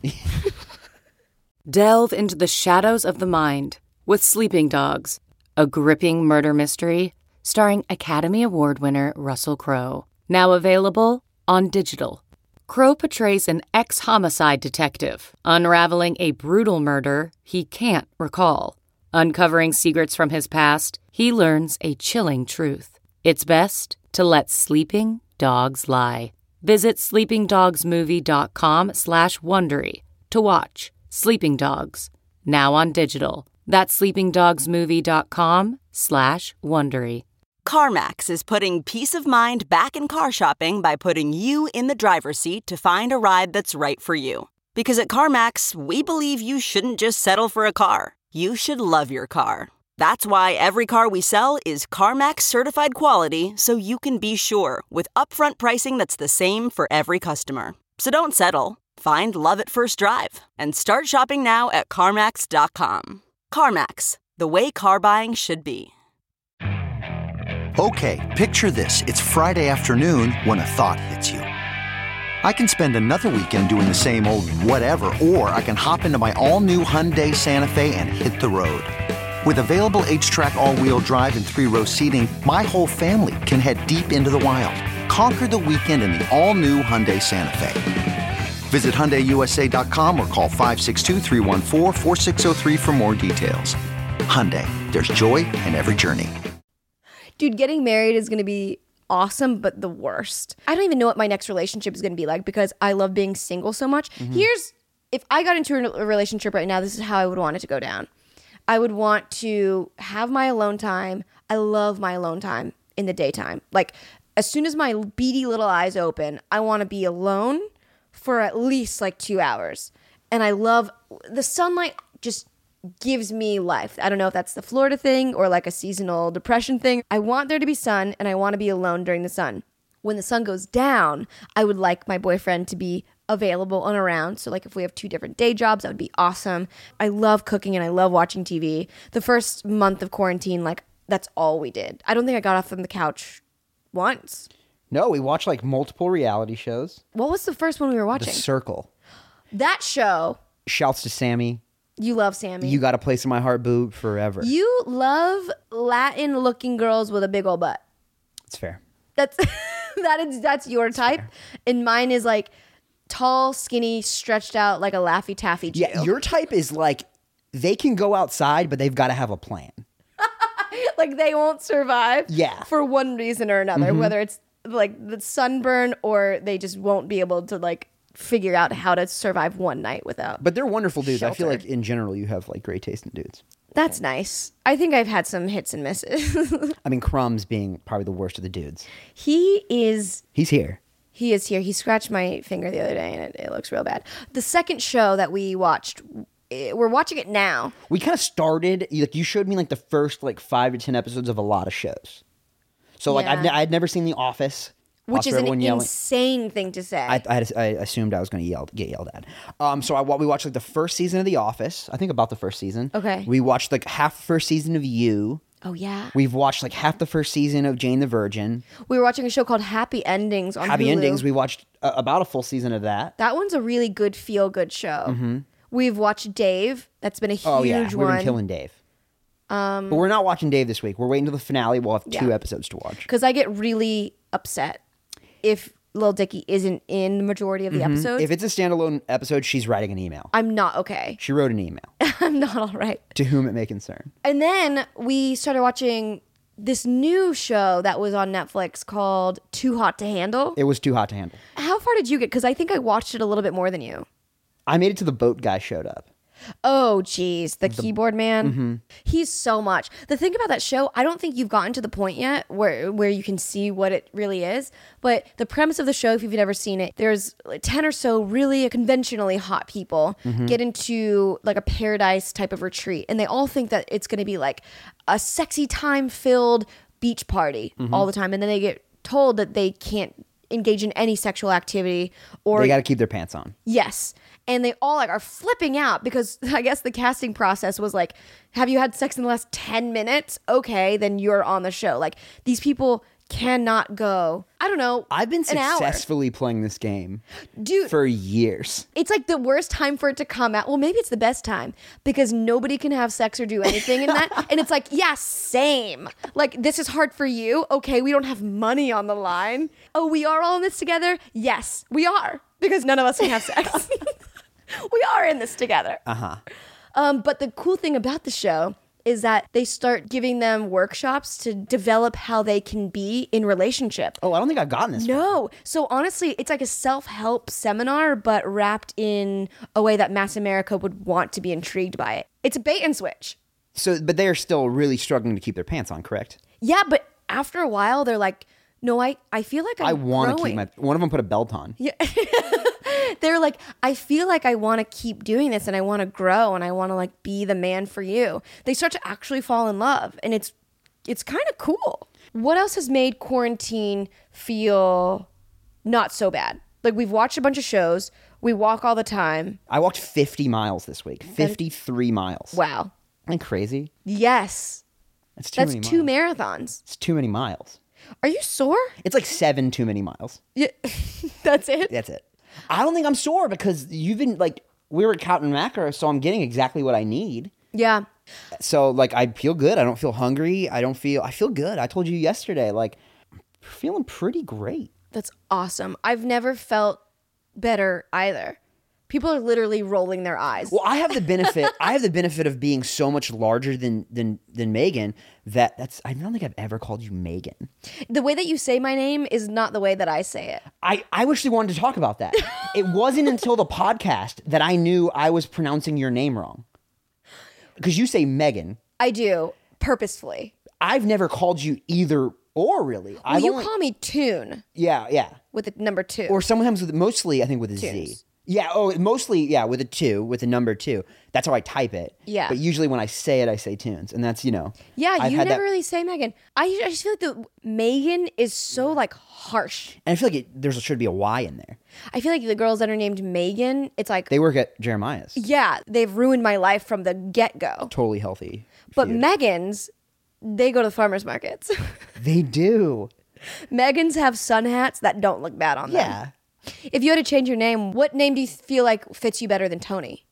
Delve into the shadows of the mind with Sleeping Dogs, a gripping murder mystery starring Academy Award winner Russell Crowe. Now available on digital. Crowe portrays an ex-homicide detective unraveling a brutal murder he can't recall. Uncovering secrets from his past, he learns a chilling truth. It's best to let sleeping dogs lie. Visit sleepingdogsmovie.com slash Wondery to watch Sleeping Dogs, now on digital. That's sleepingdogsmovie.com slash Wondery. CarMax is putting peace of mind back in car shopping by putting you in the driver's seat to find a ride that's right for you. Because at CarMax, we believe you shouldn't just settle for a car. You should love your car. That's why every car we sell is CarMax certified quality, so you can be sure with upfront pricing that's the same for every customer. So don't settle. Find love at first drive and start shopping now at CarMax dot com. CarMax, the way car buying should be. Okay, picture this. It's Friday afternoon when a thought hits you. I can spend another weekend doing the same old whatever, or I can hop into my all-new Hyundai Santa Fe and hit the road. With available H-Track all-wheel drive and three-row seating, my whole family can head deep into the wild. Conquer the weekend in the all-new Hyundai Santa Fe. Visit Hyundai U S A dot com or call five six two, three one four, four six zero three for more details. Hyundai, there's joy in every journey. Dude, getting married is going to be awesome, but the worst. I don't even know what my next relationship is going to be like because I love being single so much. Mm-hmm. Here's, if I got into a relationship right now, this is how I would want it to go down. I would want to have my alone time. I love my alone time in the daytime. Like, as soon as my beady little eyes open, I want to be alone for at least like two hours. And I love, the sunlight just gives me life. I don't know if that's the Florida thing or like a seasonal depression thing. I want there to be sun and I want to be alone during the sun. When the sun goes down, I would like my boyfriend to be available and around. So like if we have two different day jobs, that would be awesome. I love cooking and I love watching T V. The first month of quarantine, like that's all we did. I don't think I got off from the couch once. No, we watched like multiple reality shows. What was the first one we were watching? The Circle. That show. Shouts to Sammy. You love Sammy. You got a place in my heart, boo, forever. You love Latin looking girls with a big old butt. It's fair. That's that is that's your type. Fair. And mine is like tall, skinny, stretched out like a Laffy Taffy Jew. Yeah, your type is like they can go outside, but they've got to have a plan. Like they won't survive. Yeah. For one reason or another, mm-hmm. whether it's like the sunburn or they just won't be able to like figure out how to survive one night without. But they're wonderful dudes. Shelter. I feel like in general you have like great taste in dudes. That's nice. I think I've had some hits and misses. I mean, Crumbs being probably the worst of the dudes. He is. He's here. He is here. He scratched my finger the other day and it, it looks real bad. The second show that we watched, we're watching it now. We kind of started, like you showed me like the first like five to ten episodes of a lot of shows. So like Yeah. I've, I'd never seen The Office. Which is an yelling. insane thing to say. I, I, I assumed I was going to yell, get yelled at. Um, so I, we watched like the first season of The Office. I think about the first season. Okay. We watched like half the first season of You. Oh, yeah. We've watched like half the first season of Jane the Virgin. We were watching a show called Happy Endings on Happy Hulu. Endings. We watched uh, about a full season of that. That one's a really good feel-good show. Mm-hmm. We've watched Dave. That's been a huge oh, yeah. one. We've been killing Dave. Um, but we're not watching Dave this week. We're waiting until the finale. We'll have two Yeah. episodes to watch. Because I get really upset if Lil Dicky isn't in the majority of the episodes. If it's a standalone episode, she's writing an email. I'm not okay. She wrote an email. I'm not all right. To whom it may concern. And then we started watching this new show that was on Netflix called Too Hot to Handle. It was too hot to handle. How far did you get? Because I think I watched it a little bit more than you. I made it to the boat guy showed up. Oh, geez. The, the keyboard man. Mm-hmm. He's so much. The thing about that show, I don't think you've gotten to the point yet where, where you can see what it really is. But the premise of the show, if you've never seen it, there's ten or so really conventionally hot people mm-hmm. get into like a paradise type of retreat. And they all think that it's going to be like a sexy time-filled beach party mm-hmm. all the time. And then they get told that they can't engage in any sexual activity, or they got to keep their pants on. Yes. And they all like are flipping out because I guess the casting process was like, have you had sex in the last ten minutes? Okay, then you're on the show. Like, these people cannot go, I don't know, I've been an successfully hour. playing this game Dude, for years. It's like the worst time for it to come out. Well, maybe it's the best time because nobody can have sex or do anything in that. And it's like, yeah, same. Like, this is hard for you. Okay, we don't have money on the line. Oh, we are all in this together? Yes, we are. Because none of us can have sex. We are in this together. Uh-huh. Um, but the cool thing about the show is that they start giving them workshops to develop how they can be in relationship. Oh, I don't think I've gotten this No. Far. So honestly, it's like a self-help seminar, but wrapped in a way that Mass America would want to be intrigued by it. It's a bait and switch. So, but they're still really struggling to keep their pants on, correct? Yeah, but after a while, they're like, no, I, I feel like I'm I want to growing. keep my... One of them put a belt on. Yeah. They're like, I feel like I want to keep doing this and I want to grow and I want to like be the man for you. They start to actually fall in love, and it's it's kind of cool. What else has made quarantine feel not so bad? Like, we've watched a bunch of shows. We walk all the time. I walked fifty miles this week. fifty-three miles. Wow. Isn't that crazy? Yes. That's too That's many two miles. marathons. It's too many miles. Are you sore? It's like seven too many miles. Yeah. That's it? That's it. I don't think I'm sore because you've been like, we were at Count and Macro, so I'm getting exactly what I need. Yeah. So like, I feel good. I don't feel hungry. I don't feel, I feel good. I told you yesterday, like, I'm feeling pretty great. That's awesome. I've never felt better either. People are literally rolling their eyes. Well, I have the benefit. I have the benefit of being so much larger than than than Megan that that's. I don't think I've ever called you Megan. The way that you say my name is not the way that I say it. I I actually wanted to talk about that. It wasn't until the podcast that I knew I was pronouncing your name wrong. Because you say Megan. I do, purposefully. I've never called you either or really. Well, I've you only, call me Tune. Yeah, yeah. With a number two. Or sometimes with mostly I think with a Tunes. Z. Yeah, oh, mostly, yeah, with a two, with a number two. That's how I type it. Yeah. But usually when I say it, I say tunes. And that's, you know. Yeah, I've you had never that, really say Megan. I, I just feel like the Megan is so, like, harsh. And I feel like it, there should be a Y in there. I feel like the girls that are named Megan, it's like... They work at Jeremiah's. Yeah, they've ruined my life from the get-go. Totally healthy. But feud. Megans, they go to the farmers markets. They do. Megans have sun hats that don't look bad on them. Yeah. If you had to change your name, what name do you feel like fits you better than Tony?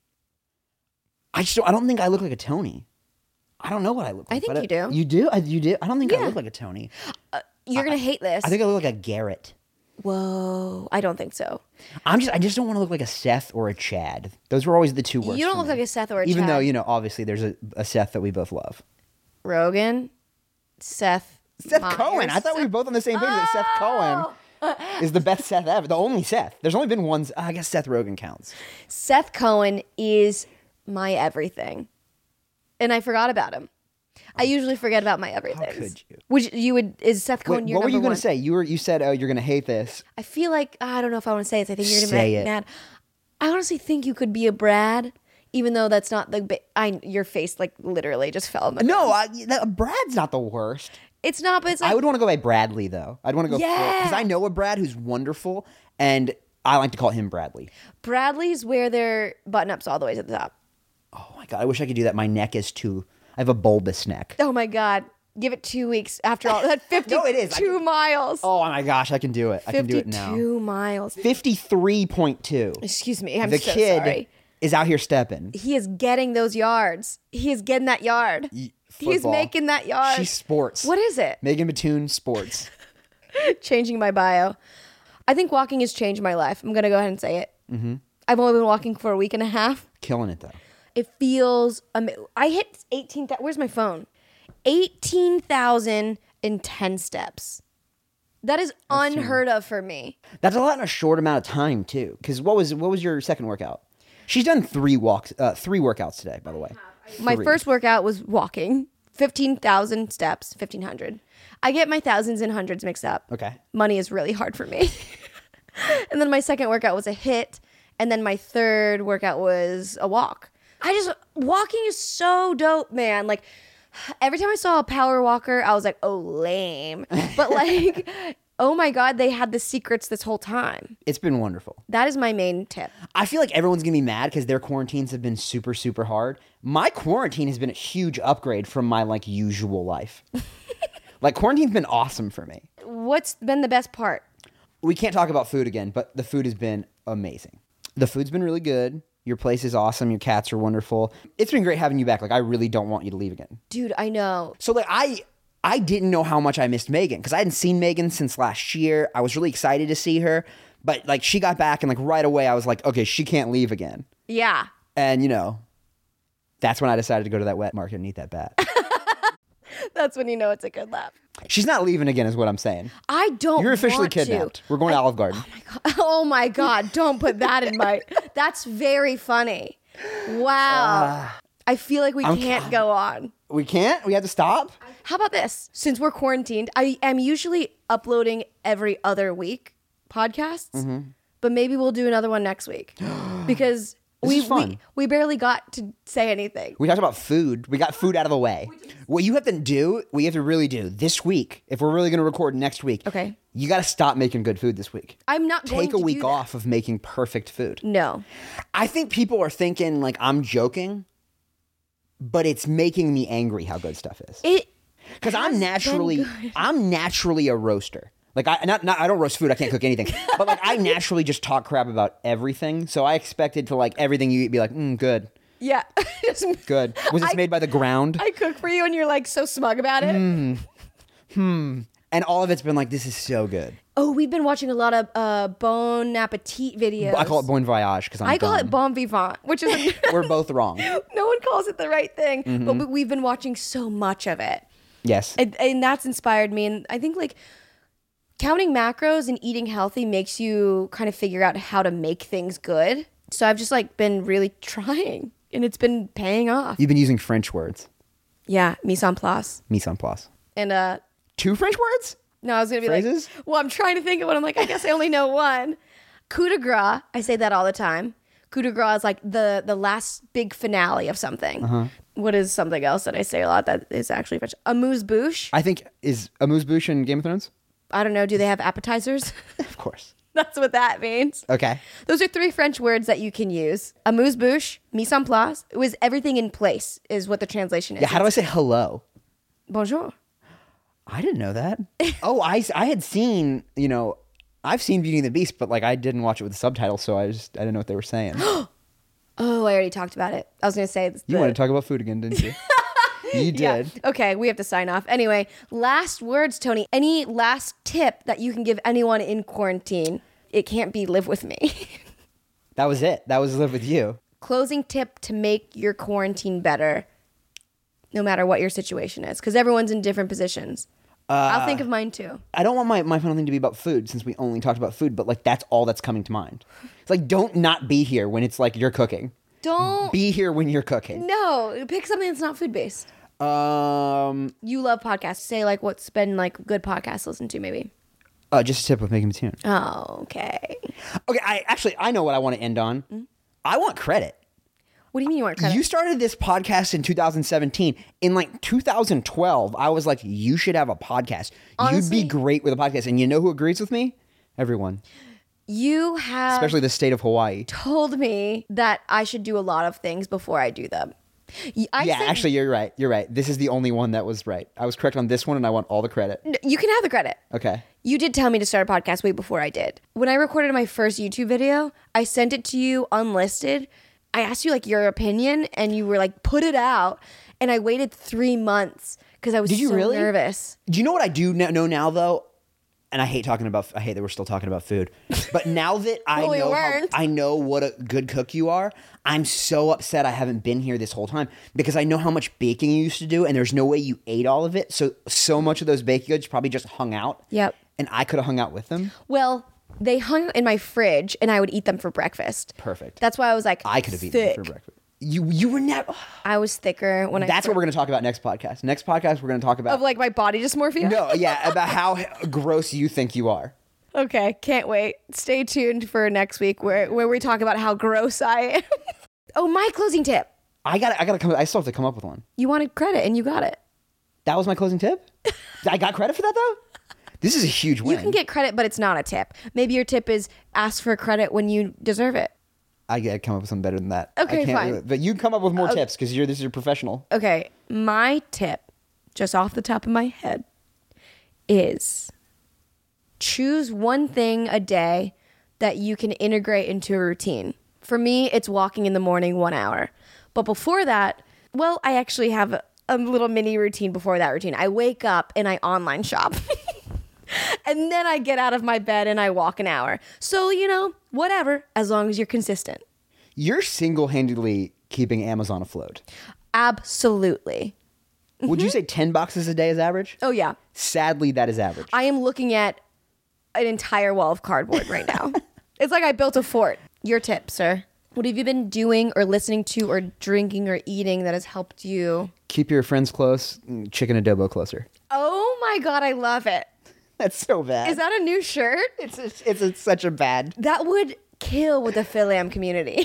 I just don't, I don't think I look like a Tony. I don't know what I look like. I think but you do. You do? I, you do? I don't think I Yeah. look like a Tony. Uh, you're going to hate this. I think I look like a Garrett. Whoa, I don't think so. I'm just I just don't want to look like a Seth or a Chad. Those were always the two worst. You don't for look me. like a Seth or a Even Chad. though, you know, obviously there's a, a Seth that we both love. Rogan, Seth Seth Meyers. Cohen. I thought we were both on the same page that Seth Cohen is the best Seth ever. The only Seth. There's only been one. I guess Seth Rogen counts. Seth Cohen is my everything. And I forgot about him. I usually forget about my everything. How could you? Which you would, is Seth Cohen Wait, your what were number you going one? to say? You were you said, oh, you're going to hate this. I feel like, I don't know if I want to say this. I think you're going to Say be it. mad. I honestly think you could be a Brad, even though that's not the, ba- I, your face like literally just fell in the No, I, that, Brad's not the worst. It's not, but it's like, I would want to go by Bradley, though. I'd want to go Yeah. because I know a Brad who's wonderful, and I like to call him Bradley. Bradley's wear their button-ups all the way to the top. Oh, my God. I wish I could do that. My neck is too... I have a bulbous neck. Oh my God. Give it two weeks after all that fifty-two No, it is. I can- miles. Oh, my gosh. I can do it. I can do it now. fifty-two miles. fifty-three point two. Excuse me. I'm the so kid sorry. is out here stepping. He is getting those yards. He is getting that yard. He's Football. making that yard. She's sports. What is it? Megan Batoon sports. Changing my bio. I think walking has changed my life. I'm going to go ahead and say it. Mm-hmm. I've only been walking for a week and a half. Killing it, though. It feels amazing. I hit eighteen thousand. Where's my phone? eighteen thousand ten steps. That is unheard of for me. That's a lot in a short amount of time, too. Because what was what was your second workout? She's done three walks, uh, three workouts today, by the way. My Three. first workout was walking, fifteen thousand steps, fifteen hundred. I get my thousands and hundreds mixed up. Okay. Money is really hard for me. And then my second workout was a hit. And then my third workout was a walk. I just, walking is so dope, man. Like, every time I saw a power walker, I was like, oh, lame. But like, oh my God, they had the secrets this whole time. It's been wonderful. That is my main tip. I feel like everyone's going to be mad because their quarantines have been super, super hard. My quarantine has been a huge upgrade from my, like, usual life. Like, quarantine's been awesome for me. What's been the best part? We can't talk about food again, but the food has been amazing. The food's been really good. Your place is awesome. Your cats are wonderful. It's been great having you back. Like, I really don't want you to leave again. Dude, I know. So, like, I... I didn't know how much I missed Megan because I hadn't seen Megan since last year. I was really excited to see her, but like she got back and like right away I was like, okay, she can't leave again. Yeah. And you know, that's when I decided to go to that wet market and eat that bat. That's when you know it's a good laugh. She's not leaving again is what I'm saying. I don't You're officially want kidnapped. to. We're going I, to Olive Garden. Oh my God. Oh my God. Don't put that in my... That's very funny. Wow. Uh, I feel like we I'm, can't go on. We can't? We have to stop? How about this? Since we're quarantined, I am usually uploading every other week podcasts, mm-hmm. but maybe we'll do another one next week because we, we we barely got to say anything. We talked about food. We got food out of the way. What you have to do, what you have to really do this week, if we're really going to record next week, okay, you got to stop making good food this week. I'm not going Take a to week do off that. of making perfect food. No. I think people are thinking like I'm joking, but it's making me angry how good stuff is. It Because I'm naturally, I'm naturally a roaster. Like I not, not I don't roast food. I can't cook anything. But like I naturally just talk crap about everything. So I expected to like everything you eat be like, mm, good. Yeah. Good. Was this I, made by the ground? I cook for you and you're like so smug about it. Mm. Hmm. And all of it's been like, this is so good. Oh, we've been watching a lot of uh, Bon Appetit videos. I call it Bon Voyage because I'm I call dumb. it Bon Vivant, which is a We're both wrong. No one calls it the right thing, mm-hmm. but we've been watching so much of it. Yes. And, and that's inspired me. And I think like counting macros and eating healthy makes you kind of figure out how to make things good. So I've just like been really trying and it's been paying off. You've been using French words. Yeah. Mise en place. Mise en place. And uh, two French words? No, I was going to be Phrases? like, well, I'm trying to think of one. I'm like, I guess I only know one. Coup de grace. I say that all the time. Coup de grace is like the, the last big finale of something. Uh-huh. What is something else that I say a lot that is actually French? Amuse-bouche. I think, is amuse-bouche in Game of Thrones? I don't know. Do they have appetizers? Of course. That's what that means. Okay. Those are three French words that you can use. Amuse-bouche, mise en place. It was everything in place is what the translation is. Yeah, how do I say hello? Bonjour. I didn't know that. Oh, I, I had seen, you know, I've seen Beauty and the Beast, but like I didn't watch it with the subtitles, so I just, I didn't know what they were saying. Oh, I already talked about it. I was going to say. The, you wanted to talk about food again, didn't you? You did. Yeah. Okay, we have to sign off. Anyway, last words, Tony. Any last tip that you can give anyone in quarantine? It can't be live with me. That was it. That was live with you. Closing tip to make your quarantine better, no matter what your situation is, because everyone's in different positions. Uh, I'll think of mine too. I don't want my, my final thing to be about food since we only talked about food, but like that's all that's coming to mind. It's like don't not be here when it's like you're cooking. Don't be here when you're cooking. No, pick something that's not food based. Um, you love podcasts. Say like what's been like good podcasts to listen to maybe. Uh, just a tip with Megan Mattoon. Oh, okay. Okay, I actually I know what I want to end on. Mm-hmm. I want credit. What do you mean you want credit? You started this podcast in two thousand seventeen. In like two thousand twelve, I was like, you should have a podcast. Honestly, you'd be great with a podcast. And you know who agrees with me? Everyone. You have... Especially the state of Hawaii. ...told me that I should do a lot of things before I do them. I yeah, said, actually, you're right. You're right. This is the only one that was right. I was correct on this one, and I want all the credit. You can have the credit. Okay. You did tell me to start a podcast way before I did. When I recorded my first YouTube video, I sent it to you unlisted. I asked you like your opinion, and you were like, put it out. And I waited three months because I was did you so really? nervous. Do you know what I do know now, though? And I hate talking about, I hate that we're still talking about food. But now that I well, we know how, weren't. I know what a good cook you are, I'm so upset I haven't been here this whole time because I know how much baking you used to do and there's no way you ate all of it. So, so much of those baked goods probably just hung out. Yep. And I could have hung out with them. Well, They hung in my fridge, and I would eat them for breakfast. Perfect. That's why I was like, I could have eaten thick. them for breakfast. You you were never. I was thicker when I. That's what we're going to talk about next podcast. Next podcast, we're going to talk about. Of like my body dysmorphia? No, yeah, about how gross you think you are. Okay, can't wait. Stay tuned for next week where, where we talk about how gross I am. Oh, my closing tip. I got I got to come I still have to come up with one. You wanted credit and you got it. That was my closing tip? I got credit for that though? This is a huge win. You can get credit, but it's not a tip. Maybe your tip is ask for credit when you deserve it. I got to come up with something better than that. Okay, I can't, fine. But you come up with more uh, tips because you're this is your professional. Okay, my tip, just off the top of my head, is choose one thing a day that you can integrate into a routine. For me, it's walking in the morning one hour. But before that, well, I actually have a, a little mini routine before that routine. I wake up and I online shop. And then I get out of my bed and I walk an hour. So, you know, whatever, as long as you're consistent. You're single-handedly keeping Amazon afloat. Absolutely. Would you say ten boxes a day is average? Oh, yeah. Sadly, that is average. I am looking at an entire wall of cardboard right now. It's like I built a fort. Your tip, sir. What have you been doing or listening to or drinking or eating that has helped you? Keep your friends close, chicken adobo closer. Oh, my God, I love it. That's so bad. Is that a new shirt? It's a, it's a, such a bad. That would kill with the Phil-Am community.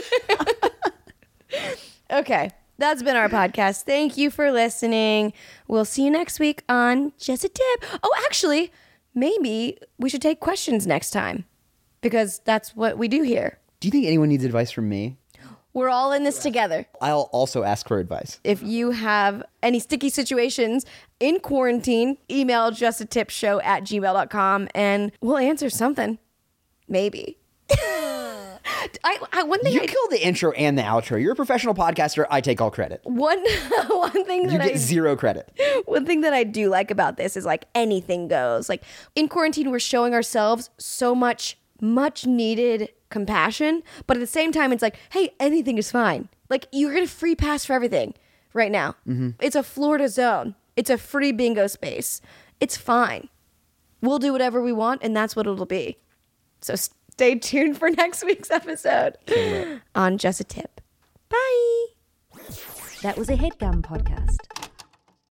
Okay, that's been our podcast. Thank you for listening. We'll see you next week on Just a Tip. Oh, actually, maybe we should take questions next time because that's what we do here. Do you think anyone needs advice from me? We're all in this together. I'll also ask for advice. If you have any sticky situations in quarantine, email justatipshow at gmail dot com and we'll answer something. Maybe. I, I, one thing you I, kill the intro and the outro. You're a professional podcaster. I take all credit. One, one thing that you get I, zero credit. One thing that I do like about this is like anything goes. Like in quarantine, we're showing ourselves so much, much needed compassion, but at the same time it's like, hey, anything is fine. Like you're gonna free pass for everything right now. Mm-hmm. It's a Florida zone. It's a free bingo space. It's fine. We'll do whatever we want and that's what it'll be. So stay tuned for next week's episode on Just a Tip. Bye. That was a HeadGum podcast.